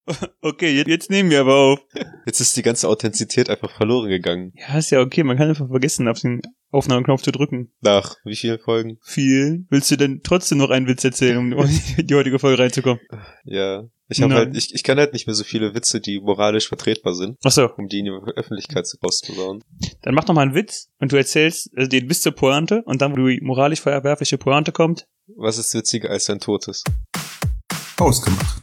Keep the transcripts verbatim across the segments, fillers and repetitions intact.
Okay, jetzt, jetzt nehmen wir aber auf. Jetzt ist die ganze Authentizität einfach verloren gegangen. Ja, ist ja okay. Man kann einfach vergessen, auf den Aufnahmeknopf zu drücken. Nach wie vielen Folgen? Viel. Willst du denn trotzdem noch einen Witz erzählen, um in die heutige Folge reinzukommen? Ja. Ich habe halt, ich, ich kann halt nicht mehr so viele Witze, die moralisch vertretbar sind. Ach so. Um die in die Öffentlichkeit rauszubauen. Dann mach doch mal einen Witz und du erzählst also den bis zur Pointe und dann, wo die moralisch verwerfliche Pointe kommt. Was ist witziger als ein Totes? Ausgemacht.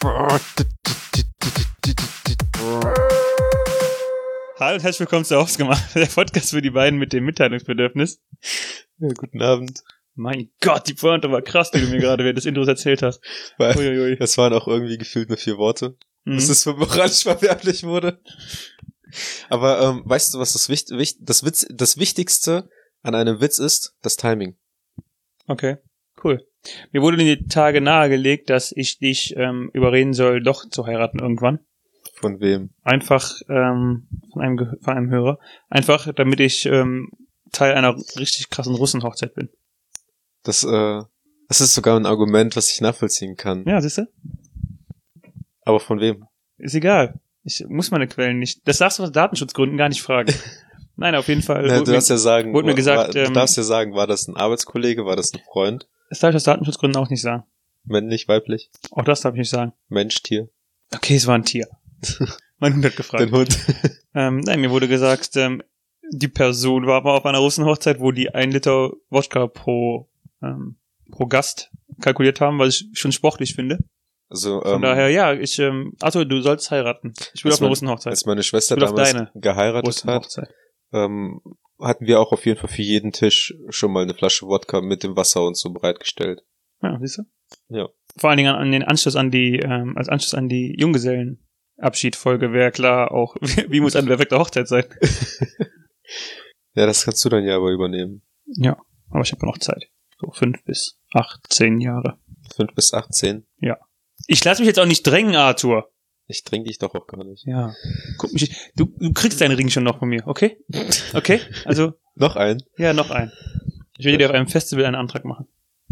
Hallo und herzlich willkommen zu Ausgemacht, der Podcast für die beiden mit dem Mitteilungsbedürfnis. Ja, guten Abend. Mein Gott, die Pointe war krass, die du mir gerade während des Intros erzählt hast. Weil Uiuiui. das waren auch irgendwie gefühlt nur vier Worte. Mhm. Dass es für moralisch verwerflich wurde. Aber ähm, weißt du, was das, Wicht, Wicht, das, Witz, das Wichtigste an einem Witz ist? Das Timing. Okay, cool. Mir wurde in die Tage nahegelegt, dass ich dich ähm, überreden soll, doch zu heiraten irgendwann. Von wem? Einfach ähm, von einem Ge- von einem Hörer. Einfach, damit ich ähm, Teil einer richtig krassen Russenhochzeit bin. Das, äh, das ist sogar ein Argument, was ich nachvollziehen kann. Ja, siehst du? Aber von wem? Ist egal. Ich muss meine Quellen nicht. Das darfst du aus Datenschutzgründen gar nicht fragen. Nein, auf jeden Fall. Na, wurde du mir- darfst ja sagen, wurde mir gesagt, war, du ähm, darfst ja sagen, war das ein Arbeitskollege, war das ein Freund? Das darf ich aus Datenschutzgründen auch nicht sagen. Männlich, weiblich? Auch das darf ich nicht sagen. Mensch, Tier? Okay, es war ein Tier. Mein Hund hat gefragt. Den Hund. Ähm, nein, mir wurde gesagt, ähm, die Person war aber auf einer Russenhochzeit, wo die ein Liter Wodka pro, ähm, pro Gast kalkuliert haben, was ich schon sportlich finde. Also, Von ähm, daher, ja, ich, ähm, Arthur, du sollst heiraten. Ich will als auf eine mein- Russenhochzeit. als meine Schwester Ich will auf damals deine geheiratet hat, Russenhochzeit. ähm, hatten wir auch auf jeden Fall für jeden Tisch schon mal eine Flasche Wodka mit dem Wasser und so bereitgestellt. Ja, siehst du? Ja. Vor allen Dingen an, an den Anschluss an die, ähm, als Anschluss an die Junggesellenabschiedfolge wäre klar auch, wie, wie muss eine perfekte Hochzeit sein? Ja, das kannst du dann ja aber übernehmen. Ja, aber ich habe ja noch Zeit. So fünf bis achtzehn Jahre. Fünf bis achtzehn. Ich lass mich jetzt auch nicht drängen, Arthur. Ich trinke dich doch auch gar nicht. Ja. Guck mich, du, du kriegst deinen Ring schon noch von mir, okay? Okay? Also, Noch ein? ja, noch ein. Ich will dir auf einem Festival einen Antrag machen.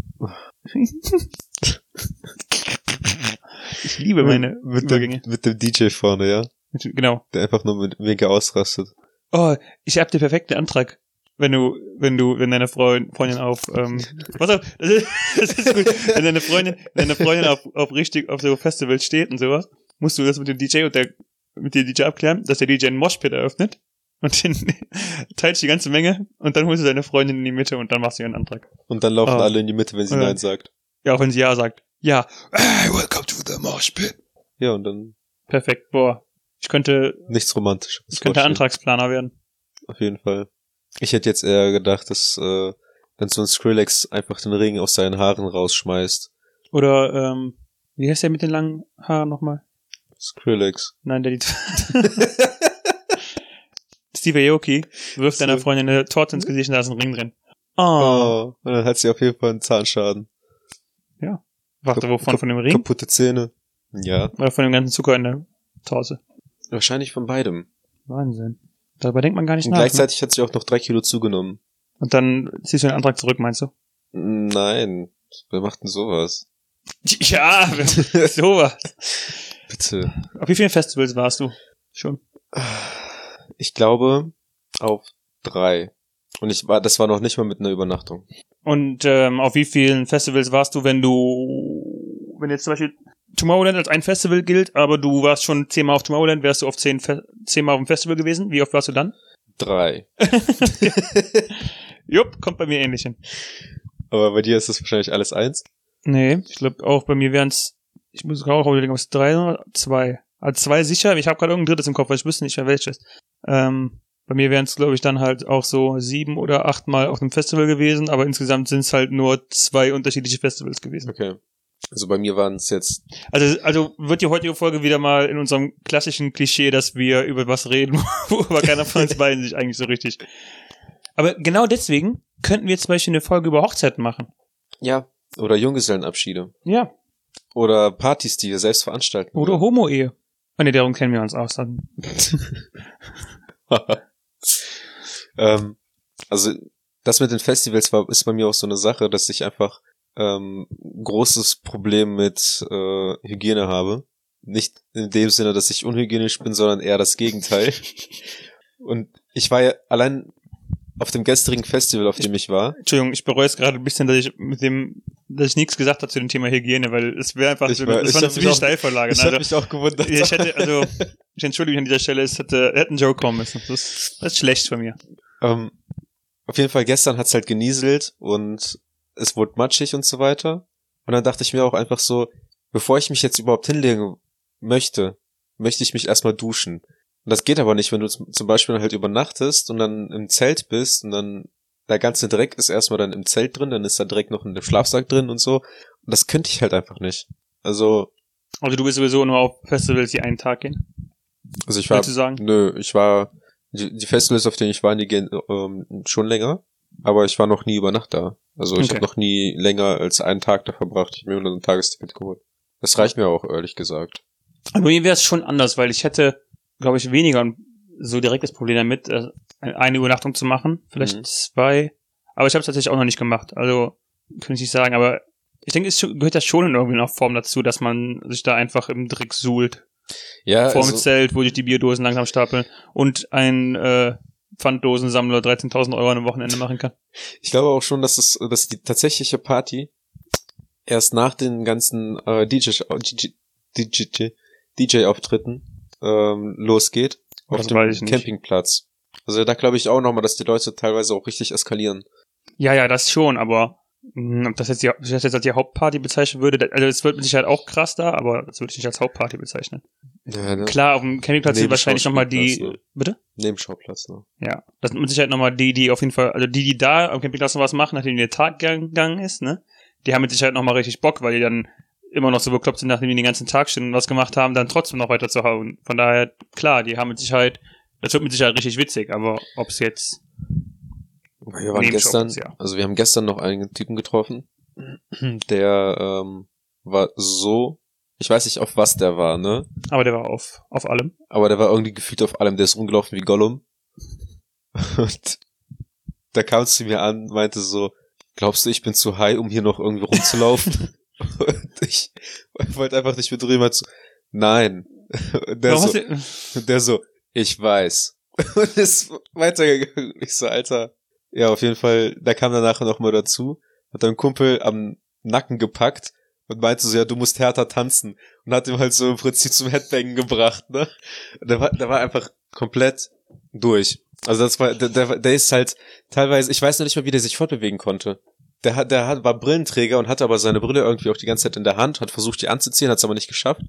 Ich liebe meine mit Übergänge. dem, mit dem D J vorne, ja? Mit- Genau. Der einfach nur mit mega ausrastet. Oh, ich hab den perfekten Antrag. Wenn du, wenn du, wenn deine Freundin, Freundin auf, ähm, pass auf, das ist, das ist gut. Wenn deine Freundin, wenn deine Freundin auf, auf richtig, auf so Festivals steht und sowas, musst du das mit dem D J und der, mit dem D J abklären, dass der D J einen Moshpit eröffnet und den teilst die ganze Menge und dann holst du deine Freundin in die Mitte und dann machst du ihren Antrag. Und dann laufen Oh. alle in die Mitte, wenn sie Ja. Nein sagt. Ja, auch wenn sie ja sagt. Ja. Hey, welcome to the Moshpit. Ja, und dann Perfekt. Boah. Ich könnte, nichts Romantisches. ich könnte vorstellen. Antragsplaner werden. Auf jeden Fall. Ich hätte jetzt eher gedacht, dass äh, wenn so ein Skrillex einfach den Ring aus seinen Haaren rausschmeißt. Oder, ähm, wie heißt der mit den langen Haaren nochmal? Skrillex. Nein, der die Steve Aoki wirft So. deiner Freundin eine Torte ins Gesicht und da ist ein Ring drin. Oh. Oh. Und dann hat sie auf jeden Fall einen Zahnschaden. Warte, wovon? Von dem Ring? Kaputte Zähne. Ja. Oder von dem ganzen Zucker in der Torte? Wahrscheinlich von beidem. Wahnsinn. Darüber denkt man gar nicht Und nach. Ne? gleichzeitig hat sie auch noch drei Kilo zugenommen. Und dann ziehst du den Antrag zurück, meinst du? Nein. Wer macht denn sowas? Ja, sowas. Bitte. Auf wie vielen Festivals warst du schon? Ich glaube, auf drei. Und ich war, das war noch nicht mal mit einer Übernachtung. Und ähm, auf wie vielen Festivals warst du, wenn du, wenn jetzt zum Beispiel Tomorrowland als ein Festival gilt, aber du warst schon zehnmal auf Tomorrowland, wärst du auf zehn, Fe- zehnmal auf dem Festival gewesen? Wie oft warst du dann? Drei. Jupp, kommt bei mir ähnlich hin. Aber bei dir ist das wahrscheinlich alles eins. Nee, ich glaube auch bei mir wären's, ich muss auch überlegen, ob es drei oder zwei. Also zwei sicher, ich habe gerade irgendein drittes im Kopf, weil ich wüsste nicht mehr welches. Ähm, bei mir wären's, glaube ich, dann halt auch so sieben oder achtmal auf dem Festival gewesen, aber insgesamt sind's halt nur zwei unterschiedliche Festivals gewesen. Okay. Also bei mir waren es jetzt... Also, also wird die heutige Folge wieder mal in unserem klassischen Klischee, dass wir über was reden, wo aber keiner von uns beiden sich eigentlich so richtig. Aber genau deswegen könnten wir zum Beispiel eine Folge über Hochzeiten machen. Ja. Oder Junggesellenabschiede. Ja. Oder Partys, die wir selbst veranstalten. Oder Homo-Ehe. Oh ne, darum kennen wir uns aus. Dann. ähm, also das mit den Festivals war, ist bei mir auch so eine Sache, dass ich einfach ähm, großes Problem mit äh, Hygiene habe. nicht in dem Sinne, dass ich unhygienisch bin, sondern eher das Gegenteil. Und ich war ja allein auf dem gestrigen Festival, auf dem ich war. Entschuldigung, ich bereue es gerade ein bisschen, dass ich mit dem, dass ich nichts gesagt habe zu dem Thema Hygiene, weil es wäre einfach, Ich so, war- das ich war eine hab mich ziemliche auch- Steilvorlage. Ich Also, habe mich auch gewundert. ich hätte, also, ich entschuldige mich an dieser Stelle, es hätte, hätte ein Joke kommen müssen. Das, das ist schlecht von mir. Ähm, auf jeden Fall, gestern hat's halt genieselt und es wurde matschig und so weiter. Und dann dachte ich mir auch einfach so, bevor ich mich jetzt überhaupt hinlegen möchte, möchte ich mich erstmal duschen. Und das geht aber nicht, wenn du z- zum Beispiel halt übernachtest und dann im Zelt bist und dann der ganze Dreck ist erstmal dann im Zelt drin, dann ist da Dreck noch in dem Schlafsack drin und so. Und das könnte ich halt einfach nicht. Also, Also du bist sowieso nur auf Festivals, die einen Tag gehen, also ich war, willst du sagen? nö, ich war, die, die Festivals, auf denen ich war, die gehen ähm, schon länger, aber ich war noch nie über Nacht da. Also ich Okay. habe noch nie länger als einen Tag da verbracht. Ich habe mir nur ein Tagesticket geholt. Das reicht mir auch, ehrlich gesagt. Aber bei mir wäre es schon anders, weil ich hätte, glaube ich, weniger so direkt das Problem damit, äh, eine Übernachtung zu machen, vielleicht Mhm. zwei. Aber ich habe es tatsächlich auch noch nicht gemacht. Also kann ich nicht sagen, aber ich denke, es gehört ja schon in irgendeiner Form dazu, dass man sich da einfach im Dreck suhlt. Ja, Vor dem also, Zelt, wo sich die Bierdosen langsam stapeln und ein äh, Pfanddosensammler dreizehntausend Euro an einem Wochenende machen kann. ich glaube auch schon, dass es, dass die tatsächliche Party erst nach den ganzen äh, D J, D J, D J-Auftritten ähm, losgeht auf Das dem weiß ich nicht. Campingplatz. Also da glaube ich auch nochmal, dass die Leute teilweise auch richtig eskalieren. Ja, ja, das schon, aber mh, ob das jetzt die, ob ich das jetzt als die Hauptparty bezeichnen würde, da- also es wird mit Sicherheit auch krass da, aber das würde ich nicht als Hauptparty bezeichnen. Ja, ne? Klar, auf dem Campingplatz sind wahrscheinlich nochmal die, Nebenschauplatz, ne? bitte? Nebenschauplatz, ne? Ja, das sind mit Sicherheit nochmal die, die auf jeden Fall, also die, die da am Campingplatz noch was machen, nachdem der Tag gang- gegangen ist, ne? Die haben mit Sicherheit nochmal richtig Bock, weil die dann immer noch so bekloppt sind, nachdem die den ganzen Tag schon was gemacht haben, dann trotzdem noch weiter zu hauen. Von daher, klar, die haben mit Sicherheit, das wird mit Sicherheit richtig witzig, aber ob es jetzt, Wir waren Nebenschauplatz, gestern, ja. also wir haben gestern noch einen Typen getroffen, der ähm, war so, ich weiß nicht, auf was der war, ne? aber der war auf, auf allem. Aber der war irgendwie gefühlt auf allem, der ist rumgelaufen wie Gollum. Und da kam es zu mir an, meinte so, glaubst du, ich bin zu high, um hier noch irgendwie rumzulaufen? Und ich wollte einfach nicht mit drüber zu, nein. Und der Warum so, hast du- und der so, ich weiß. Und ist weitergegangen. Ich so, Alter. Ja, auf jeden Fall, da kam danach noch mal dazu, hat einen Kumpel am Nacken gepackt und meinte so, ja, du musst härter tanzen. Und hat ihm halt so im Prinzip zum Headbangen gebracht, ne? Und der war, der war einfach komplett durch. Also das war, der, der, der ist halt teilweise, ich weiß noch nicht mal, wie der sich fortbewegen konnte. Der hat, der hat, war Brillenträger und hatte aber seine Brille irgendwie auch die ganze Zeit in der Hand, hat versucht, die anzuziehen, hat es aber nicht geschafft.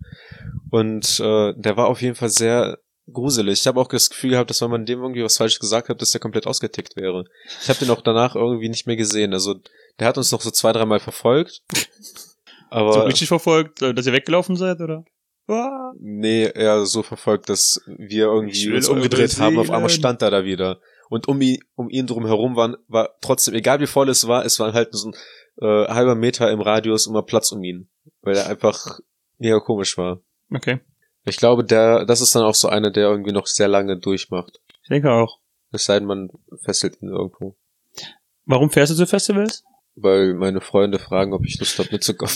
Und äh, der war auf jeden Fall sehr gruselig. Ich habe auch das Gefühl gehabt, dass wenn man dem irgendwie was falsch gesagt hat, dass der komplett ausgetickt wäre. Ich habe den auch danach irgendwie nicht mehr gesehen. Also der hat uns noch so zwei, dreimal verfolgt. Aber so richtig verfolgt, äh, dass ihr weggelaufen seid, oder? Ah. nee, eher so verfolgt, dass wir Ich irgendwie will uns umgedreht eure haben. Auf einmal Seelen. stand er da wieder. Und um ihn, um ihn drum herum waren, war trotzdem, egal wie voll es war, es war halt so ein äh, halber Meter im Radius immer Platz um ihn. Weil er einfach mega komisch war. Okay, Ich glaube, der, das ist dann auch so einer, der irgendwie noch sehr lange durchmacht. ich denke auch. Es sei denn, man fesselt ihn irgendwo. Warum fährst du zu Festivals? Weil meine Freunde fragen, ob ich Lust habe mitzukommen.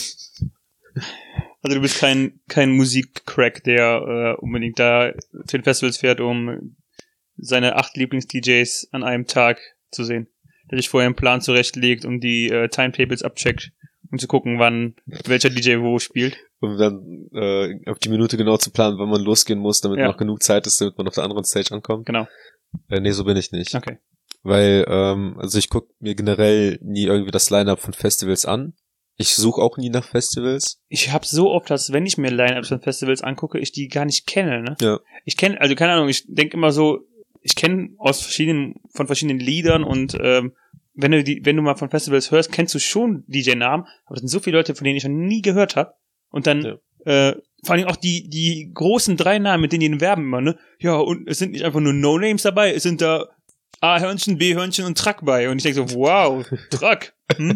Also du bist kein kein Musikcrack, der äh, unbedingt da zu den Festivals fährt, um seine acht Lieblings-D Js an einem Tag zu sehen. Der sich vorher einen Plan zurechtlegt und die äh, Timetables abcheckt, um zu gucken, wann welcher D J wo spielt. Um dann äh, auf die Minute genau zu planen, wann man losgehen muss, damit Ja. noch genug Zeit ist, damit man auf der anderen Stage ankommt. Genau. Äh, nee, so bin ich nicht. Okay. Weil, ähm, also ich gucke mir generell nie irgendwie das Line-Up von Festivals an. Ich suche auch nie nach Festivals. Ich habe so oft, dass wenn ich mir Line-Ups von Festivals angucke, ich die gar nicht kenne, ne? Ja. Ich kenne, also keine Ahnung, ich denke immer so, ich kenne aus verschiedenen, von verschiedenen Liedern und ähm, wenn du die, wenn du mal von Festivals hörst, kennst du schon D J-Namen, aber es sind so viele Leute, von denen ich noch nie gehört habe. Und dann, Ja. äh, vor allem auch die, die großen drei Namen, mit denen die werben immer, ne? Ja, und es sind nicht einfach nur No-Names dabei, es sind da A-Hörnchen, B-Hörnchen und Truck bei. Und ich denke so, wow, Truck. Hm?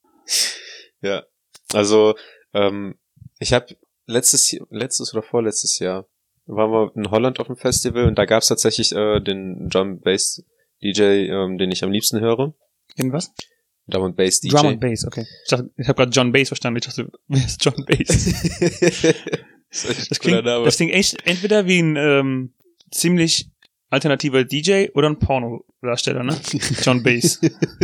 Ja. Also, ähm, ich habe letztes letztes oder vorletztes Jahr waren wir in Holland auf dem Festival und da gab's tatsächlich äh, den Drum Bass D J, ähm, den ich am liebsten höre. Irgendwas? Drum and Bass D J. Drum and Bass, okay. Ich, dachte, ich habe gerade John Bass verstanden. Ich dachte, wer ist John Bass? Das, ist echt ein Das cooler klingt, Name. das klingt echt entweder wie ein ähm, ziemlich alternativer D J oder ein Porno-Darsteller, ne? John Bass.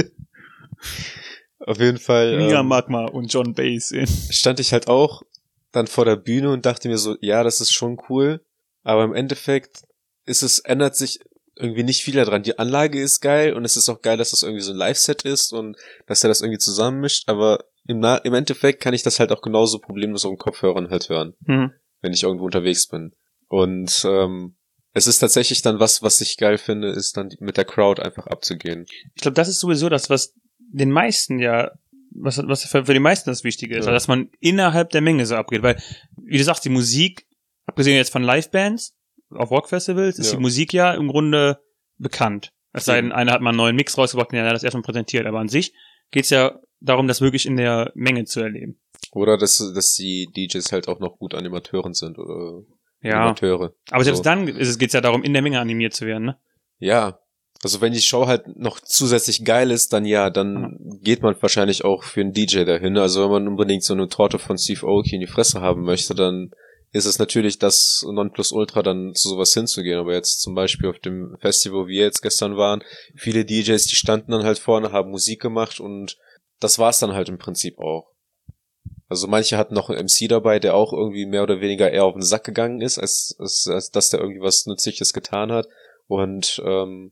Auf jeden Fall Mia ähm, Magma und John Bass. stand ich halt auch dann vor der Bühne und dachte mir so, ja, das ist schon cool, aber im Endeffekt ist es, ändert sich irgendwie nicht viel daran. Die Anlage ist geil und es ist auch geil, dass das irgendwie so ein Live-Set ist und dass er das irgendwie zusammenmischt, aber im, Na- im Endeffekt kann ich das halt auch genauso problemlos auf den Kopfhörern halt hören, Hm. wenn ich irgendwo unterwegs bin. Und ähm, es ist tatsächlich dann was, was ich geil finde, ist dann mit der Crowd einfach abzugehen. Ich glaube, das ist sowieso das, was den meisten ja, was, was für, für die meisten das Wichtige ist, Ja. also, dass man innerhalb der Menge so abgeht, weil, wie du sagst, die Musik, abgesehen jetzt von Live-Bands, auf Rockfestivals, ist Ja. die Musik ja im Grunde bekannt. Es sei denn, Mhm. einer hat mal einen neuen Mix rausgebracht, den er das erstmal präsentiert, aber an sich geht's ja darum, das wirklich in der Menge zu erleben. Oder dass, dass die D Js halt auch noch gut Animateuren sind oder Ja, Animateure. aber selbst So. dann ist es, geht's ja darum, in der Menge animiert zu werden, ne? Ja, also wenn die Show halt noch zusätzlich geil ist, dann ja, dann geht man wahrscheinlich auch für einen D J dahin. Also wenn man unbedingt so eine Torte von Steve Aoki in die Fresse haben möchte, dann ist es natürlich das Nonplusultra, dann zu sowas hinzugehen. Aber jetzt zum Beispiel auf dem Festival, wo wir jetzt gestern waren, viele D Js, die standen dann halt vorne, haben Musik gemacht und das war's dann halt im Prinzip auch. Also manche hatten noch einen M C dabei, der auch irgendwie mehr oder weniger eher auf den Sack gegangen ist, als, als, als dass der irgendwie was Nützliches getan hat. Und ähm,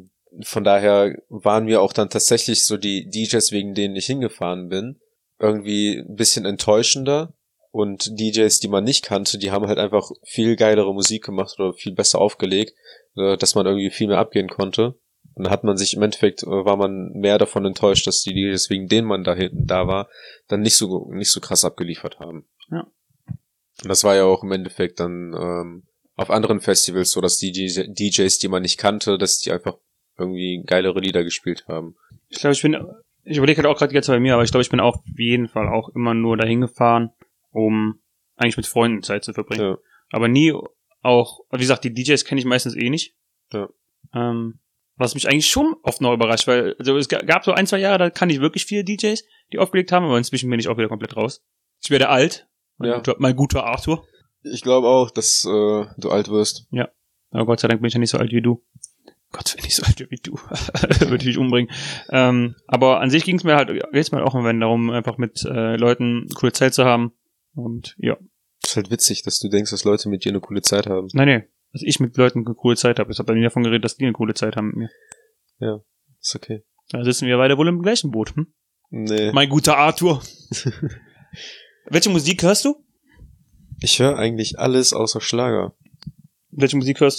von daher waren wir auch dann tatsächlich so die D Js, wegen denen ich hingefahren bin, irgendwie ein bisschen enttäuschender. Und D Js, die man nicht kannte, die haben halt einfach viel geilere Musik gemacht oder viel besser aufgelegt, äh, dass man irgendwie viel mehr abgehen konnte. Und dann hat man sich im Endeffekt, äh, war man mehr davon enttäuscht, dass die D Js, wegen denen man da hinten da war, dann nicht so nicht so krass abgeliefert haben. Ja. Und das war ja auch im Endeffekt dann ähm, auf anderen Festivals so, dass die D Js, die man nicht kannte, dass die einfach irgendwie geilere Lieder gespielt haben. Ich glaube, ich bin, ich überlege halt auch gerade jetzt bei mir, aber ich glaube, ich bin auch auf jeden Fall auch immer nur dahin gefahren, um eigentlich mit Freunden Zeit zu verbringen. Ja. Aber nie auch, wie gesagt, die D Js kenne ich meistens eh nicht. Ja. Ähm, was mich eigentlich schon oft noch überrascht, weil also es gab so ein, zwei Jahre, da kann ich wirklich viele D Js, die aufgelegt haben, aber inzwischen bin ich auch wieder komplett raus. Ich werde alt, mein, Ja. guter, mein guter Arthur. Ich glaube auch, dass äh, du alt wirst. Aber Gott sei Dank bin ich ja nicht so alt wie du. Gott, wenn ich so alt wäre wie du, würde ich mich umbringen. Ähm, aber an sich ging es mir halt jetzt mal auch immer darum, einfach mit äh, Leuten coole Zeit zu haben. Und ja. Ist halt witzig, dass du denkst, dass Leute mit dir eine coole Zeit haben. Nein, nee. Dass ich mit Leuten eine coole Zeit habe. Ich habe bei mir davon geredet, dass die eine coole Zeit haben mit mir. Ja, ist okay. Da sitzen wir beide wohl im gleichen Boot. Hm? Nee. Mein guter Arthur. Welche Musik hörst du? Ich höre eigentlich alles außer Schlager. Welche Musik hörst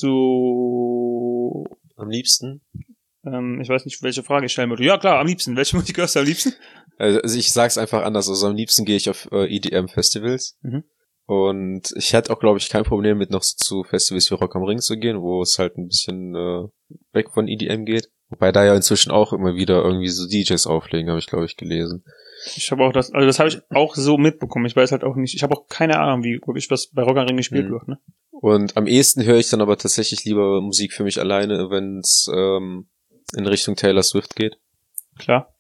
du? Am liebsten? Ähm, ich weiß nicht, welche Frage ich stellen würde. Ja, klar, am liebsten. Welche Musik hörst du am liebsten? Also ich sag's einfach anders. Also am liebsten gehe ich auf äh, E D M-Festivals. Mhm. Und ich hätte auch, glaube ich, kein Problem mit noch so zu Festivals wie Rock am Ring zu gehen, wo es halt ein bisschen äh, weg von E D M geht. Wobei da ja inzwischen auch immer wieder irgendwie so D Js auflegen, habe ich, glaube ich, gelesen. Ich habe auch das, also das habe ich auch so mitbekommen. Ich weiß halt auch nicht, ich habe auch keine Ahnung, wie wirklich was bei Rock am Ring gespielt Mhm. wird, ne? Und am ehesten höre ich dann aber tatsächlich lieber Musik für mich alleine, wenn es ähm, in Richtung Taylor Swift geht. Klar.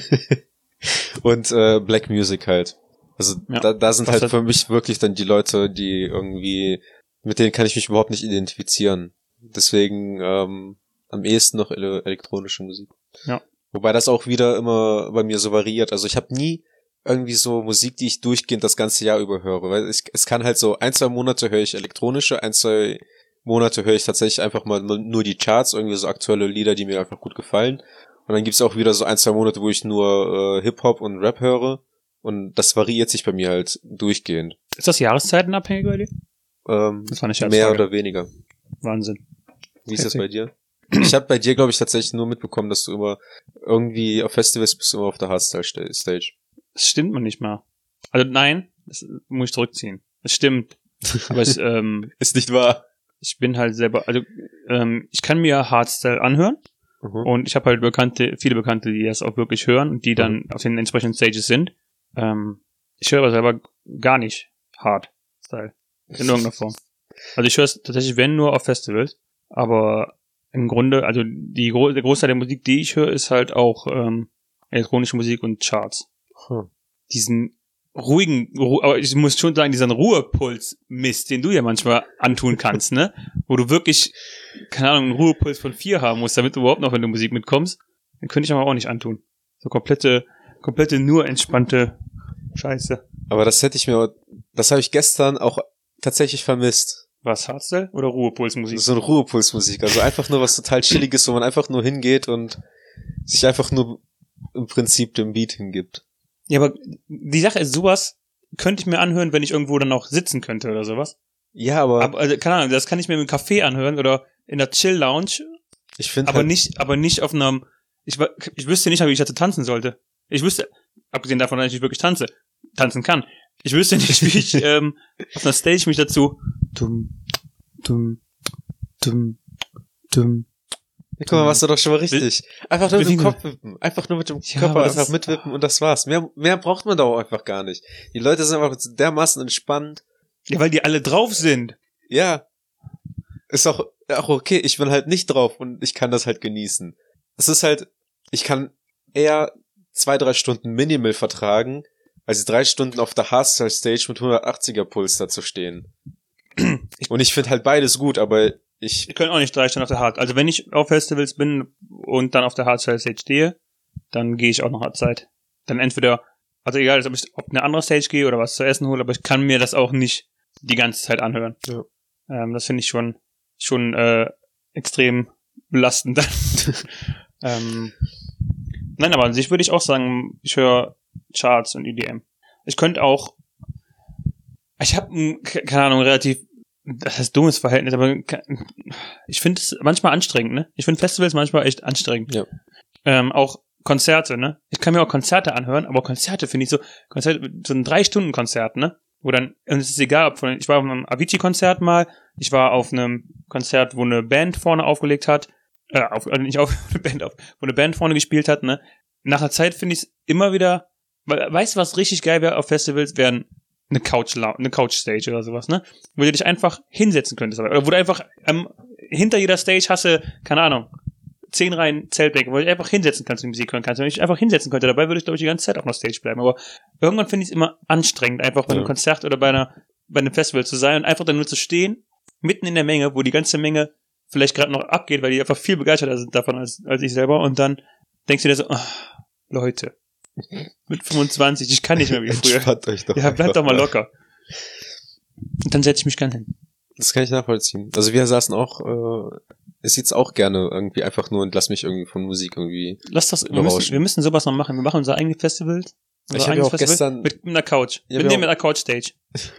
Und äh, Black Music halt. Also Ja. da, da sind Was halt hat- für mich wirklich dann die Leute, die irgendwie, mit denen kann ich mich überhaupt nicht identifizieren. Deswegen ähm, am ehesten noch ele elektronische Musik. Ja. Wobei das auch wieder immer bei mir so variiert. Also ich habe nie irgendwie so Musik, die ich durchgehend das ganze Jahr über höre. Weil ich, es kann halt so, ein, zwei Monate höre ich elektronische, ein, zwei Monate höre ich tatsächlich einfach mal nur die Charts, irgendwie so aktuelle Lieder, die mir einfach gut gefallen. Und dann gibt's auch wieder so ein, zwei Monate, wo ich nur äh, Hip-Hop und Rap höre. Und das variiert sich bei mir halt durchgehend. Ist das jahreszeitenabhängig bei dir? Ähm, Das war eine mehr Scherzfrage. oder weniger. Wahnsinn. Wie ist das Heftig. bei dir? Ich habe bei dir, glaube ich, tatsächlich nur mitbekommen, dass du immer irgendwie auf Festivals bist, du immer auf der Hardstyle-Stage. Das stimmt man nicht mal. Also nein, das muss ich zurückziehen. Das stimmt. Aber ich, ähm, Ist nicht wahr. ich bin halt selber, also ähm, ich kann mir Hardstyle anhören Mhm. und ich habe halt bekannte, viele Bekannte, die das auch wirklich hören und die dann auf den entsprechenden Stages sind. Ähm, ich höre aber selber gar nicht Hardstyle in irgendeiner Form. Also ich höre es tatsächlich, wenn, nur auf Festivals, aber im Grunde, also die Gro der Großteil der Musik, die ich höre, ist halt auch ähm, elektronische Musik und Charts. Hm. Die sind ruhigen, Ru- aber ich muss schon sagen, diesen Ruhepuls-Mist, den du ja manchmal antun kannst, ne? Wo du wirklich, keine Ahnung, einen Ruhepuls von vier haben musst, damit du überhaupt noch, wenn du Musik mitkommst, dann könnte ich aber auch nicht antun. So komplette, komplette nur entspannte Scheiße. Aber das hätte ich mir, das habe ich gestern auch tatsächlich vermisst. Was, Hardstyle oder Ruhepulsmusik? So eine Ruhepulsmusik, also einfach nur was total Chilliges, wo man einfach nur hingeht und sich einfach nur im Prinzip dem Beat hingibt. Ja, aber die Sache ist, sowas könnte ich mir anhören, wenn ich irgendwo dann auch sitzen könnte oder sowas. Ja, aber, aber also, keine Ahnung, das kann ich mir im Café anhören oder in der Chill-Lounge, ich finde aber halt, nicht, aber nicht auf einem, ich, wa- ich wüsste nicht, wie ich dazu tanzen sollte. Ich wüsste, abgesehen davon, dass ich nicht wirklich tanze, tanzen kann, ich wüsste nicht, wie ich ähm, auf einer Stage mich dazu dumm, dumm, dumm, dumm. ja, guck mal, machst du doch schon mal richtig. Einfach nur mit dem Bewegen. Kopf wippen. Einfach nur mit dem Ja, Körper aber das einfach ist- mitwippen und das war's. Mehr, mehr braucht man da auch einfach gar nicht. Die Leute sind einfach dermaßen entspannt. Ja, weil die alle drauf sind. Ja. Ist auch, auch okay. Ich bin halt nicht drauf und ich kann das halt genießen. Es ist halt, ich kann eher zwei, drei Stunden Minimal vertragen, als drei Stunden auf der Hardstyle Stage mit hundertachtziger Puls da zu stehen. Und ich finde halt beides gut, aber ich, Ich könnte auch nicht drei Stunden auf der Hard. Also wenn ich auf Festivals bin und dann auf der Hardstyle Stage stehe, dann gehe ich auch noch Zeit. Dann entweder, also egal, ob ich auf eine andere Stage gehe oder was zu essen hole, aber ich kann mir das auch nicht die ganze Zeit anhören. Ja. Ähm, das finde ich schon schon äh, extrem belastend. ähm, nein, aber an sich würde ich auch sagen, ich höre Charts und E D M. Ich könnte auch, ich habe ein, keine Ahnung, relativ, das heißt dummes Verhältnis, aber ich finde es manchmal anstrengend, ne? Ich finde Festivals manchmal echt anstrengend. Ja. Ähm, auch Konzerte, ne? Ich kann mir auch Konzerte anhören, aber Konzerte finde ich so, Konzerte, so ein Drei-Stunden-Konzert, ne? Wo dann, und es ist egal, ob von, ich war auf einem Avicii-Konzert mal, ich war auf einem Konzert, wo eine Band vorne aufgelegt hat, äh, auf, also nicht auf eine Band, auf, wo eine Band vorne gespielt hat, ne? Nach einer Zeit finde ich es immer wieder, weil, weißt du, was richtig geil wäre auf Festivals, wären eine Couch, eine Couch-Stage oder sowas, ne? Wo du dich einfach hinsetzen könntest, oder wo du einfach, ähm, hinter jeder Stage hast du, keine Ahnung, zehn Reihen Zeltbänke, wo du dich einfach hinsetzen kannst und Musik hören kannst. Wenn ich einfach hinsetzen könnte, dabei würde ich, glaube ich, die ganze Zeit auf einer Stage bleiben. Aber irgendwann finde ich es immer anstrengend, einfach bei einem Ja. Konzert oder bei einer, bei einem Festival zu sein und einfach dann nur zu stehen, mitten in der Menge, wo die ganze Menge vielleicht gerade noch abgeht, weil die einfach viel begeisterter sind davon als, als ich selber. Und dann denkst du dir so, ach, Leute, mit fünfundzwanzig, ich kann nicht mehr wie früher. entspannt euch doch. Ja, bleibt einfach doch mal locker. Und dann setze ich mich gern hin. Das kann ich nachvollziehen. Also wir saßen auch, äh, ich sitze auch gerne irgendwie einfach nur und lass mich irgendwie von Musik irgendwie. Lass das, wir müssen, wir müssen sowas noch machen. Wir machen unser eigenes Festival. Unser Ich hab ja eigenes auch gestern- mit einer Couch. Ja, wir wir nehmen auch- mit einer Couch-Stage.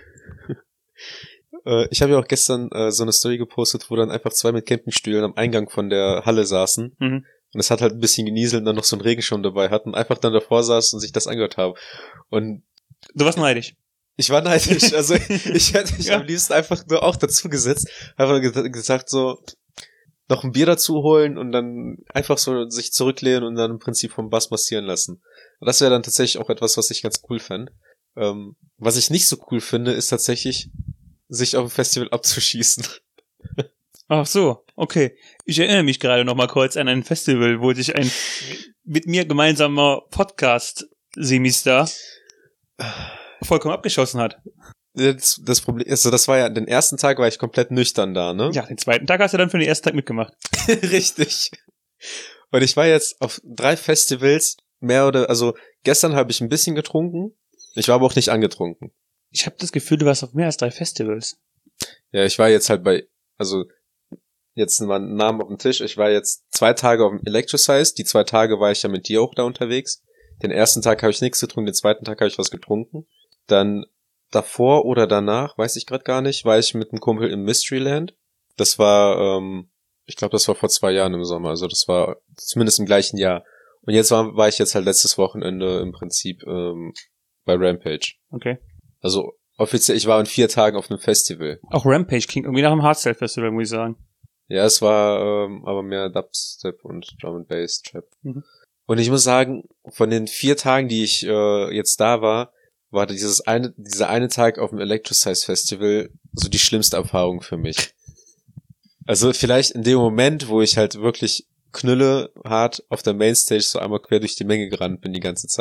Äh, ich habe ja auch gestern äh, so eine Story gepostet, wo dann einfach zwei mit Campingstühlen am Eingang von der Halle saßen. Mhm. Und es hat halt ein bisschen genieselt und dann noch so einen Regenschirm dabei hatten, einfach dann davor saß und sich das angehört haben. Und Du warst neidisch. ich war neidisch, also ich hätte mich Ja. am liebsten einfach nur auch dazu gesetzt, einfach ge- gesagt so, noch ein Bier dazu holen und dann einfach so sich zurücklehnen und dann im Prinzip vom Bass massieren lassen. Und das wäre dann tatsächlich auch etwas, was ich ganz cool fände. Ähm, was ich nicht so cool finde, ist tatsächlich, sich auf dem Festival abzuschießen. Ach so, okay. Ich erinnere mich gerade noch mal kurz an ein Festival, wo sich ein mit mir gemeinsamer Podcast-Semistar vollkommen abgeschossen hat. Das, das Problem, also das war ja, den ersten Tag war ich komplett nüchtern da, ne? Ja, den zweiten Tag hast du dann für den ersten Tag mitgemacht. Richtig. Und ich war jetzt auf drei Festivals, mehr oder, also gestern habe ich ein bisschen getrunken, ich war aber auch nicht angetrunken. Ich habe das Gefühl, du warst auf mehr als drei Festivals. Ja, ich war jetzt halt bei, also jetzt mal einen Namen auf dem Tisch, ich war jetzt zwei Tage auf dem Electrosize, die zwei Tage war ich ja mit dir auch da unterwegs. Den ersten Tag habe ich nichts getrunken, den zweiten Tag habe ich was getrunken. Dann davor oder danach, weiß ich gerade gar nicht, war ich mit einem Kumpel im Mysteryland. Das war, ähm, ich glaube, das war vor zwei Jahren im Sommer, also das war zumindest im gleichen Jahr. Und jetzt war, war ich jetzt halt letztes Wochenende im Prinzip ähm, bei Rampage. Okay. Also offiziell, ich war in vier Tagen auf einem Festival. Auch Rampage klingt irgendwie nach einem Hardstyle-Festival, muss ich sagen. Ja, es war ähm, aber mehr Dubstep und Drum and Bass Trap. Mhm. Und ich muss sagen, von den vier Tagen, die ich äh, jetzt da war, war dieses eine, dieser eine Tag auf dem Electrosize Festival so die schlimmste Erfahrung für mich. Also vielleicht in dem Moment, wo ich halt wirklich knülle hart auf der Mainstage so einmal quer durch die Menge gerannt bin die ganze Zeit,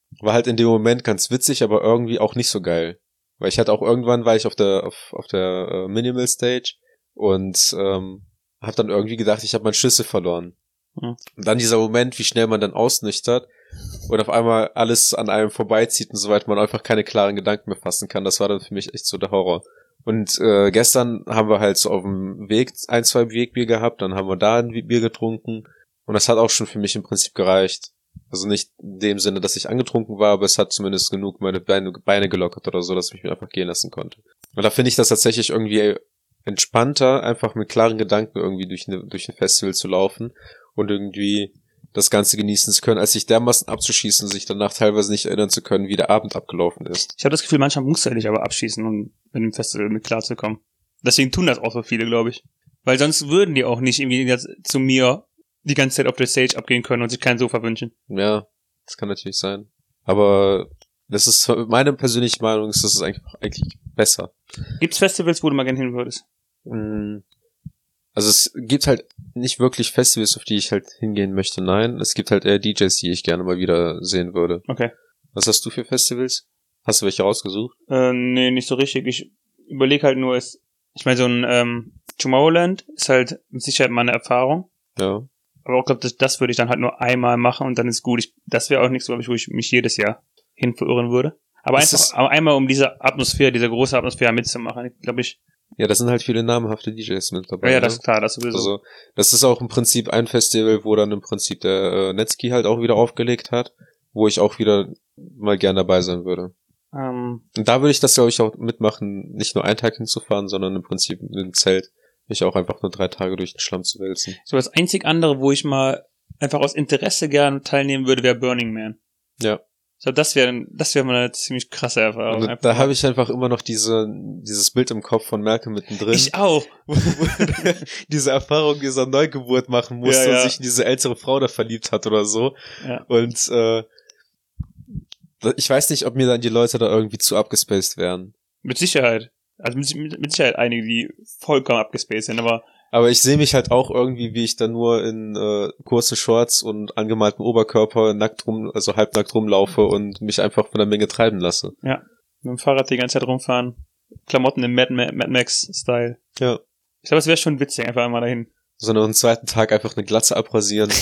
war halt in dem Moment ganz witzig, aber irgendwie auch nicht so geil. Weil ich hatte auch irgendwann, war ich auf der auf, auf der äh, Minimal Stage und ähm, hab dann irgendwie gedacht, ich habe meinen Schlüssel verloren. Hm. Und dann dieser Moment, wie schnell man dann ausnüchtert und auf einmal alles an einem vorbeizieht und soweit man einfach keine klaren Gedanken mehr fassen kann, das war dann für mich echt so der Horror. Und äh, gestern haben wir halt so auf dem Weg ein, zwei Wegbier gehabt, dann haben wir da ein Bier getrunken und das hat auch schon für mich im Prinzip gereicht. Also nicht in dem Sinne, dass ich angetrunken war, aber es hat zumindest genug meine Beine, Beine gelockert oder so, dass ich mich einfach gehen lassen konnte. Und da finde ich das tatsächlich irgendwie entspannter, einfach mit klaren Gedanken irgendwie durch, eine, durch ein Festival zu laufen und irgendwie das Ganze genießen zu können, als sich dermaßen abzuschießen und sich danach teilweise nicht erinnern zu können, wie der Abend abgelaufen ist. Ich habe das Gefühl, manchmal muss er dich aber abschießen, um mit dem Festival mit klarzukommen. Deswegen tun das auch so viele, glaube ich. Weil sonst würden die auch nicht irgendwie zu mir die ganze Zeit auf der Stage abgehen können und sich kein Sofa wünschen. Ja, das kann natürlich sein. Aber das ist, meine persönliche Meinung ist, das ist eigentlich, eigentlich besser. Gibt's Festivals, wo du mal gerne hin würdest? Also es gibt halt nicht wirklich Festivals, auf die ich halt hingehen möchte, nein. Es gibt halt eher D Js, die ich gerne mal wieder sehen würde. Okay. Was hast du für Festivals? Hast du welche rausgesucht? Äh, nee, nicht so richtig. Ich überlege halt nur, ist, ich meine, so ein ähm, Tomorrowland ist halt mit Sicherheit mal eine Erfahrung. Ja. Aber ich glaube, das, das würde ich dann halt nur einmal machen und dann ist gut. Ich, das wäre auch nichts, glaube ich, wo ich mich jedes Jahr hin verirren würde. Aber Ist einfach es- aber einmal, um diese Atmosphäre, diese große Atmosphäre mitzumachen, glaube ich. Ja, da sind halt viele namhafte D Js mit dabei. Ja, ja, ne? das ist klar, das sowieso. Also, das ist auch im Prinzip ein Festival, wo dann im Prinzip der äh, Netzki halt auch wieder aufgelegt hat, wo ich auch wieder mal gern dabei sein würde. ähm, Und da würde ich das, glaube ich, auch mitmachen, nicht nur einen Tag hinzufahren, sondern im Prinzip mit dem Zelt mich auch einfach nur drei Tage durch den Schlamm zu wälzen. so das einzig andere, wo ich mal einfach aus Interesse gerne teilnehmen würde, wäre Burning Man. Ja. So, das wäre das wäre mal eine ziemlich krasse Erfahrung. Und Einfach da mal- habe ich einfach immer noch diese dieses Bild im Kopf von Malcolm mittendrin, ich auch. wo, wo der diese Erfahrung dieser Neugeburt machen musste Ja, ja. und sich in diese ältere Frau da verliebt hat oder so. Ja. Und äh, ich weiß nicht, ob mir dann die Leute da irgendwie zu abgespaced wären. Mit Sicherheit. Also mit, mit, mit Sicherheit einige, die vollkommen abgespaced sind, aber Aber ich sehe mich halt auch irgendwie, wie ich dann nur in äh, kurzen Shorts und angemaltem Oberkörper nackt rum, also halbnackt rumlaufe und mich einfach von der Menge treiben lasse. mit dem Fahrrad die ganze Zeit rumfahren. Klamotten im Mad, Ma- Mad Max-Style. Ja. Ich glaube, es wäre schon witzig, einfach einmal dahin. Sondern am zweiten Tag einfach eine Glatze abrasieren.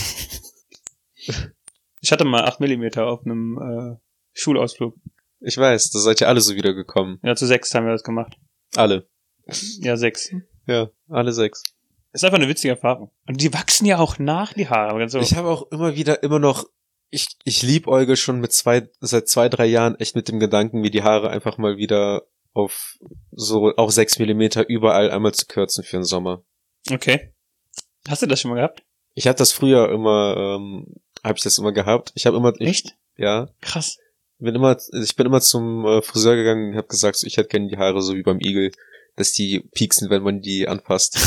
Ich hatte mal acht Millimeter auf einem äh, Schulausflug. Ich weiß, da seid ihr alle so wiedergekommen. Ja, zu sechs haben wir das gemacht. Alle. Ja, sechs. Ja, alle sechs. Ist einfach eine witzige Erfahrung. Und die wachsen ja auch nach, die Haare. Also, Ich habe auch immer wieder, immer noch, ich, ich liebäugle schon mit zwei, seit zwei, drei Jahren echt mit dem Gedanken, wie die Haare einfach mal wieder auf so, auch sechs Millimeter überall einmal zu kürzen für den Sommer. okay. Hast du das schon mal gehabt? Ich hatte das früher immer, ähm, habe ich das immer gehabt. Ich habe immer, ich, Echt? ja, Krass. bin immer, ich bin immer zum äh, Friseur gegangen und habe gesagt, so, ich hätte gerne die Haare so wie beim Igel, dass die pieksen, wenn man die anfasst.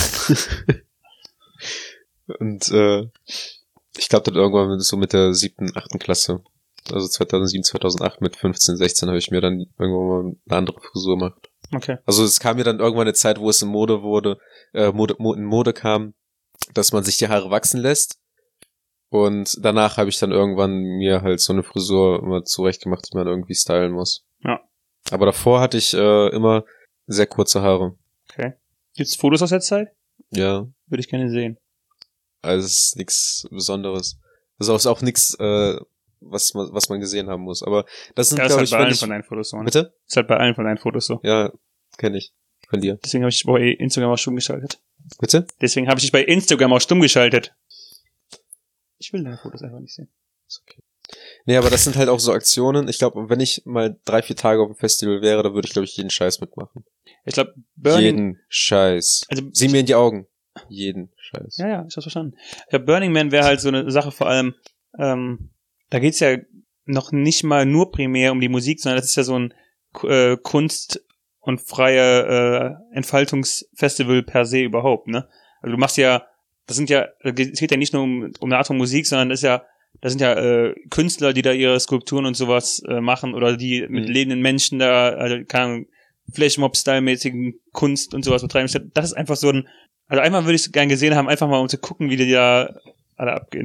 Und äh, ich glaube dann irgendwann so mit der siebten, achten Klasse, also zweitausendsieben, zweitausendacht mit fünfzehn, sechzehn habe ich mir dann irgendwann mal eine andere Frisur gemacht. Okay. Also es kam mir dann irgendwann eine Zeit, wo es in Mode wurde, äh, Mode, Mo- in Mode kam, dass man sich die Haare wachsen lässt. Und danach habe ich dann irgendwann mir halt so eine Frisur immer zurechtgemacht, die man irgendwie stylen muss. Ja. Aber davor hatte ich äh, immer sehr kurze Haare. Okay. Gibt's Fotos aus der Zeit? Ja, Würde ich gerne sehen. also es ist nichts Besonderes. Das ist auch, auch nichts, äh, was man, was man gesehen haben muss. Aber das sind, Ja, ist glaube halt ich, bei wenn allen ich... von deinen Fotos so. Ne? Bitte? Ist halt bei allen von deinen Fotos so. Ja, kenne ich. Von dir. Deswegen habe ich dich bei Instagram auch stumm geschaltet. Bitte? Deswegen habe ich dich bei Instagram auch stumm geschaltet. Ich will deine Fotos einfach nicht sehen. Ist okay. Nee, aber das sind halt auch so Aktionen. Ich glaube, wenn ich mal drei, vier Tage auf dem Festival wäre, dann würde ich, glaube ich, jeden Scheiß mitmachen. Ich glaube, Burning... Jeden Scheiß. Also, Sieh mir in die Augen. Jeden Scheiß. Ja, ja, ich hab's verstanden. Ich glaube, Burning Man wäre halt so eine Sache, vor allem, ähm, da geht's ja noch nicht mal nur primär um die Musik, sondern das ist ja so ein äh, Kunst- und freie äh, Entfaltungsfestival per se überhaupt, ne? Also du machst ja, das sind ja, es geht ja nicht nur um, um eine Art von Musik, sondern das ist ja, das sind ja äh, Künstler, die da ihre Skulpturen und sowas äh, machen oder die mit Mhm. lebenden Menschen da, also keine Ahnung, Flashmob-Style-mäßigen Kunst und sowas betreiben. Das ist einfach so ein, also einmal würde ich es gern gesehen haben, einfach mal um zu gucken, wie die da alle abgehen.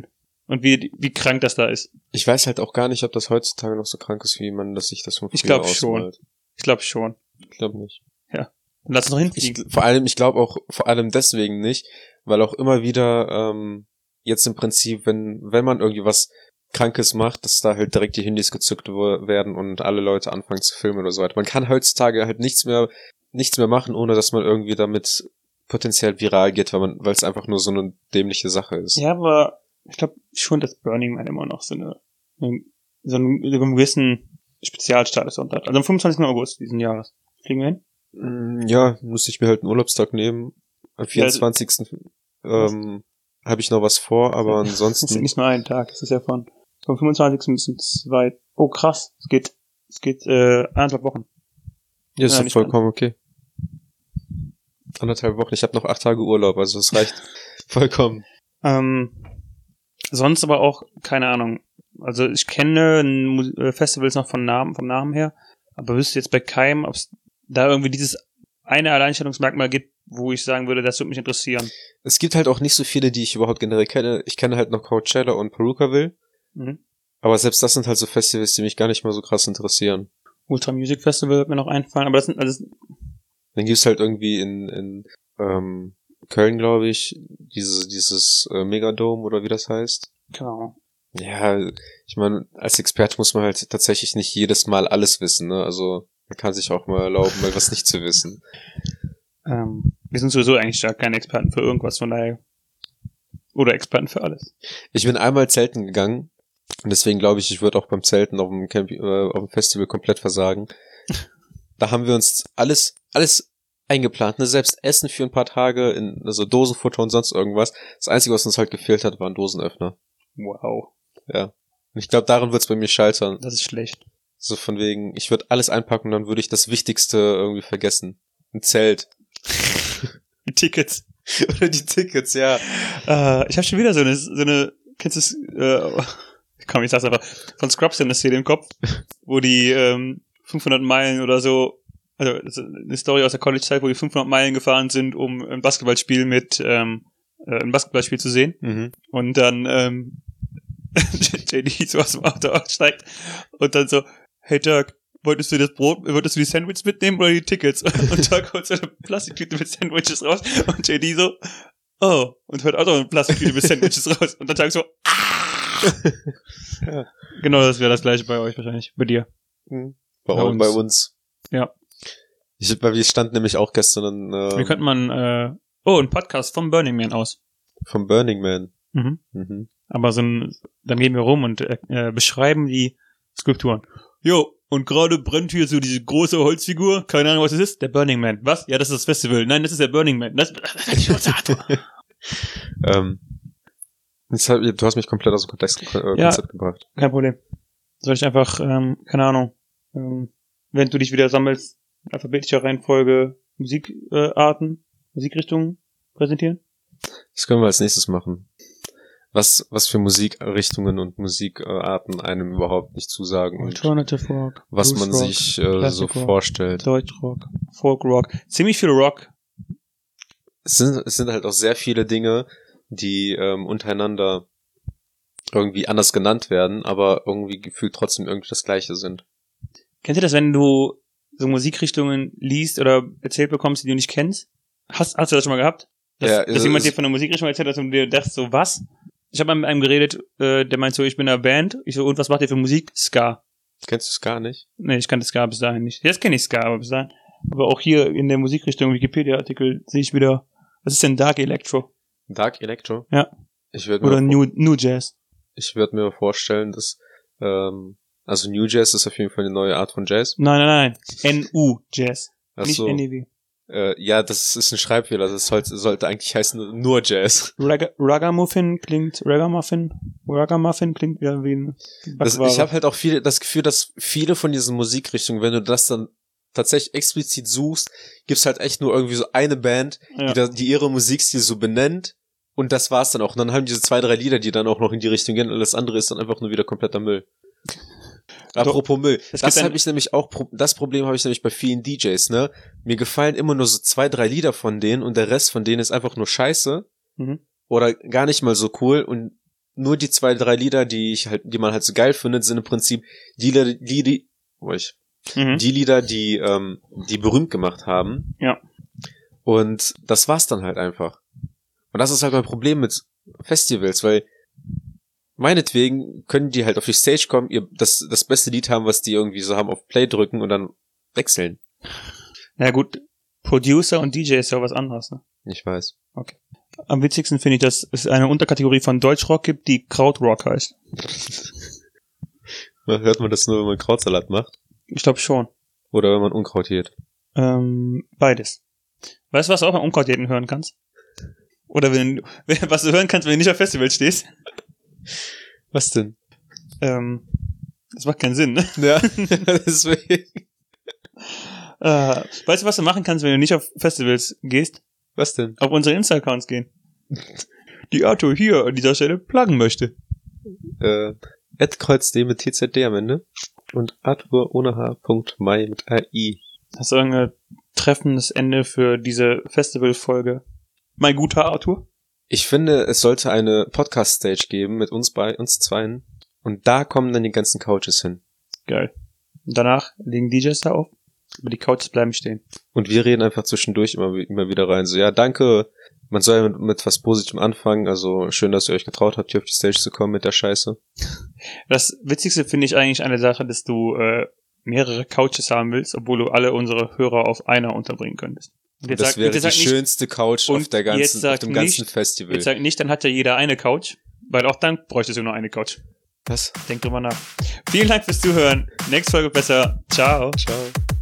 Und wie, wie krank das da ist. Ich weiß halt auch gar nicht, ob das heutzutage noch so krank ist, wie man das sich das von früher Ich glaube ausmalt. schon. Ich glaube schon. Ich glaube nicht. Ja. Und lass uns noch hinfliegen. Ich, vor allem, ich glaube auch vor allem deswegen nicht, weil auch immer wieder ähm, jetzt im Prinzip, wenn wenn man irgendwie was Krankes macht, dass da halt direkt die Handys gezückt wo- werden und alle Leute anfangen zu filmen oder so weiter. Man kann heutzutage halt nichts mehr nichts mehr machen, ohne dass man irgendwie damit potenziell viral geht, weil man weil es einfach nur so eine dämliche Sache ist. Ja, aber ich glaube schon, dass Burning Man immer noch so eine, eine so einen, so einen gewissen Spezialstatus unter hat. Also am fünfundzwanzigsten August diesen Jahres. Kriegen wir hin? Mm, Ja, muss ich mir halt einen Urlaubstag nehmen. Am vierundzwanzigsten ähm, habe ich noch was vor, aber Das ist ansonsten... nicht nur ein Tag, es ist ja von vom fünfundzwanzigsten bis zum zwei. Oh krass, es geht es geht äh, anderthalb Wochen. Ja, ist Ja, doch nicht vollkommen okay. Anderthalb Wochen, ich habe noch acht Tage Urlaub, also das reicht vollkommen. Ähm, sonst aber auch, keine Ahnung. Also ich kenne Mu- äh, Festivals noch von Namen, vom Namen her, aber wüsste jetzt bei keinem, ob es da irgendwie dieses eine Alleinstellungsmerkmal gibt, wo ich sagen würde, das würde mich interessieren. Es gibt halt auch nicht so viele, die ich überhaupt generell kenne. Ich kenne halt noch Coachella und Perukaville, Mhm. aber selbst das sind halt so Festivals, die mich gar nicht mal so krass interessieren. Ultra Music Festival wird mir noch einfallen, aber das sind alles, Dann gibt's halt irgendwie in, in ähm, Köln, glaube ich, dieses, dieses äh, Megadome oder wie das heißt. genau. Ja, ich meine, als Experte muss man halt tatsächlich nicht jedes Mal alles wissen, ne? Also man kann sich auch mal erlauben, mal was nicht zu wissen. Ähm, wir sind sowieso eigentlich ja keine Experten für irgendwas, von daher. Oder Experten für alles. Ich bin einmal zelten gegangen und deswegen glaube ich, ich würde auch beim Zelten auf dem Camp, äh, auf dem Festival komplett versagen. Da haben wir uns alles, alles eingeplant, ne? Selbst Essen für ein paar Tage, in, also Dosenfutter und sonst irgendwas. Das Einzige, was uns halt gefehlt hat, waren Dosenöffner. Wow. Ja. Und ich glaube, daran wird's bei mir scheitern. Das ist schlecht. So von wegen, ich würde alles einpacken und dann würde ich das Wichtigste irgendwie vergessen. Ein Zelt. Die Tickets. Oder die Tickets, ja. Äh, ich habe schon wieder so eine, so eine, kennst du es, äh, komm, ich sag's einfach, von Scrubs in der Szene im Kopf, wo die ähm, fünfhundert Meilen oder so, also das ist eine Story aus der College-Zeit, wo die fünfhundert Meilen gefahren sind, um ein Basketballspiel mit, ähm, äh, ein Basketballspiel zu sehen. Mhm. Und dann ähm, J D so aus dem Auto aussteigt und dann so, hey Dirk, wolltest du das Brot, wolltest du die Sandwiches mitnehmen oder die Tickets? Und Dirk holt so eine Plastiktüte mit Sandwiches raus und J D so, oh, und hört auch noch eine Plastiktüte mit Sandwiches raus. Und dann Dirk so, ah! Ja. Genau, das wäre das gleiche bei euch wahrscheinlich, bei dir. Mhm. Bei, Bei bei, uns. bei uns. Ja. Ich, weil wir standen nämlich auch gestern in, äh, Wie könnte man, äh, oh, ein Podcast vom Burning Man aus. vom Burning Man. Mhm. Mhm. Aber so ein, dann gehen wir rum und äh, beschreiben die Skulpturen. Jo, und gerade brennt hier so diese große Holzfigur. Keine Ahnung, was das ist. Der Burning Man. Was? Ja, das ist das Festival. Nein, das ist der Burning Man. Das, das ist die Rotator. ähm, jetzt hab, du hast mich komplett aus dem Kontext äh, Ja. Konzept gebracht. Kein Problem. Soll ich einfach, ähm, keine Ahnung, ähm, während du dich wieder sammelst, in alphabetischer Reihenfolge Musikarten, äh, Arten, Musikrichtungen präsentieren? Das können wir als nächstes machen. Was, was für Musikrichtungen und Musikarten einem überhaupt nicht zusagen und Alternative Rock, was Blues man Rock, sich äh, so Classic Rock, vorstellt. Deutschrock, Folkrock. Ziemlich viel Rock. Es sind, es sind halt auch sehr viele Dinge, die ähm, untereinander irgendwie anders genannt werden, aber irgendwie gefühlt trotzdem irgendwie das Gleiche sind. Kennt ihr das, wenn du so Musikrichtungen liest oder erzählt bekommst, die du nicht kennst? Hast, hast du das schon mal gehabt? Dass, Ja, dass es- jemand es- dir von einer Musikrichtung erzählt hat und du dir dachtest so, was? Ich habe mal mit einem geredet, äh, der meint so, ich bin in einer Band. Ich so, und was macht ihr für Musik? Ska. Kennst du es gar nicht? Nee, ich kannte Ska bis dahin nicht. Jetzt kenne ich Ska, aber bis dahin. Aber auch hier in der Musikrichtung Wikipedia-Artikel sehe ich wieder, was ist denn Dark Electro? Dark Electro? Ja. Ich würde Oder mir, New, New Jazz. ich würd mir vorstellen, dass ähm, also New Jazz ist auf jeden Fall eine neue Art von Jazz. Nein, nein, nein. N U Jazz. Ach Nicht so. N E W. Äh, ja, das ist ein Schreibfehler. Das sollte, sollte eigentlich heißen nur Jazz. Ragga- Ragamuffin klingt, Ragamuffin, Ragamuffin klingt ja wie ein Das, Backware. ich habe halt auch viel, das Gefühl, dass viele von diesen Musikrichtungen, wenn du das dann tatsächlich explizit suchst, gibt's halt echt nur irgendwie so eine Band, Ja. die, da, die ihre Musikstil so benennt und das war's dann auch. Und dann haben diese zwei, drei Lieder, die dann auch noch in die Richtung gehen und alles andere ist dann einfach nur wieder kompletter Müll. Apropos Müll. Es Das gibt ein- habe ich nämlich auch, pro- das Problem habe ich nämlich bei vielen D Js, ne? Mir gefallen immer nur so zwei, drei Lieder von denen und der Rest von denen ist einfach nur scheiße Mhm. oder gar nicht mal so cool und nur die zwei, drei Lieder, die ich halt, die man halt so geil findet, sind im Prinzip die Lieder, die, die, oh ich, Mhm. die Lieder, die, ähm, die berühmt gemacht haben. Ja. Und das war's dann halt einfach. Und das ist halt mein Problem mit Festivals, weil meinetwegen können die halt auf die Stage kommen, ihr das, das beste Lied haben, was die irgendwie so haben, auf Play drücken und dann wechseln. Na gut, Producer und D J ist ja was anderes, ne? Ich weiß. Am witzigsten finde ich, dass es eine Unterkategorie von Deutschrock gibt, die Krautrock heißt. Hört man das nur, wenn man Krautsalat macht? Ich glaube schon. Oder wenn man Unkraut jätet? Ähm, beides. Weißt du, was du auch beim Unkrautjäten hören kannst? Oder wenn, was du hören kannst, wenn du nicht auf Festival stehst? Was denn? Ähm, das macht keinen Sinn, ne? Ja, deswegen. Äh, weißt du, was du machen kannst, wenn du nicht auf Festivals gehst? Was denn? Auf unsere Insta-Accounts gehen. Die Arthur hier an dieser Stelle pluggen möchte. Äh, at kreuzdee mit T Z D am Ende und Arthur ohne H. Mai mit A I. Hast du irgendein treffendes Ende für diese Festival-Folge? Mein guter Arthur? Ich finde, es sollte eine Podcast-Stage geben mit uns bei uns zweien und da kommen dann die ganzen Couches hin. Geil. Und danach legen D Js da auf, aber die Couches bleiben stehen. Und wir reden einfach zwischendurch immer, immer wieder rein. So, ja, danke, man soll ja mit, mit was Positivem anfangen, also schön, dass ihr euch getraut habt, hier auf die Stage zu kommen mit der Scheiße. Das Witzigste finde ich eigentlich eine Sache, dass du äh, mehrere Couches haben willst, obwohl du alle unsere Hörer auf einer unterbringen könntest. Und Und das sag- wäre jetzt die sag nicht- schönste Couch und auf der jetzt ganzen, sag auf dem ganzen nicht- Festival. Jetzt sag nicht, dann hat ja jeder eine Couch, weil auch dann bräuchtest du nur eine Couch. Was? Denk drüber nach. Vielen Dank fürs Zuhören. Nächste Folge besser. Ciao. Ciao.